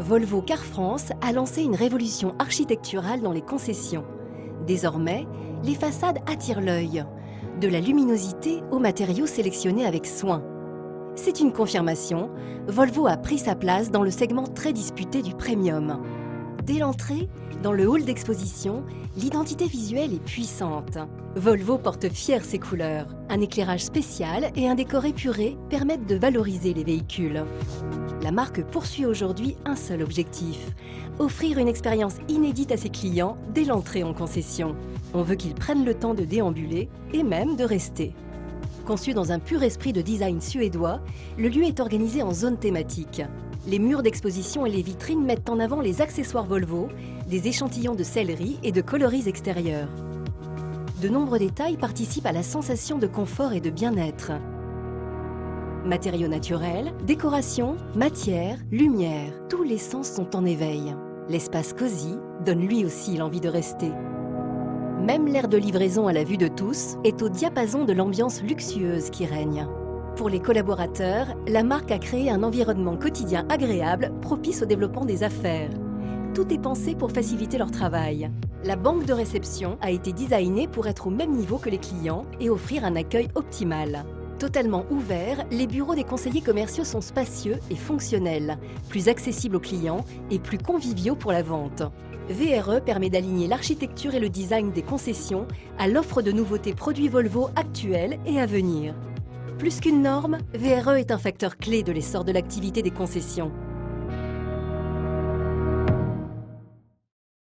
Volvo Car France a lancé une révolution architecturale dans les concessions. Désormais, les façades attirent l'œil, de la luminosité aux matériaux sélectionnés avec soin. C'est une confirmation, Volvo a pris sa place dans le segment très disputé du premium. Dès l'entrée, dans le hall d'exposition, l'identité visuelle est puissante. Volvo porte fier ses couleurs. Un éclairage spécial et un décor épuré permettent de valoriser les véhicules. La marque poursuit aujourd'hui un seul objectif, offrir une expérience inédite à ses clients dès l'entrée en concession. On veut qu'ils prennent le temps de déambuler et même de rester. Conçu dans un pur esprit de design suédois, le lieu est organisé en zones thématiques. Les murs d'exposition et les vitrines mettent en avant les accessoires Volvo, des échantillons de sellerie et de coloris extérieurs. De nombreux détails participent à la sensation de confort et de bien-être. Matériaux naturels, décoration, matière, lumière, tous les sens sont en éveil. L'espace cosy donne lui aussi l'envie de rester. Même l'aire de livraison à la vue de tous est au diapason de l'ambiance luxueuse qui règne. Pour les collaborateurs, la marque a créé un environnement quotidien agréable, propice au développement des affaires. Tout est pensé pour faciliter leur travail. La banque de réception a été designée pour être au même niveau que les clients et offrir un accueil optimal. Totalement ouverts, les bureaux des conseillers commerciaux sont spacieux et fonctionnels, plus accessibles aux clients et plus conviviaux pour la vente. VRE permet d'aligner l'architecture et le design des concessions à l'offre de nouveautés produits Volvo actuels et à venir. Plus qu'une norme, VRE est un facteur clé de l'essor de l'activité des concessions.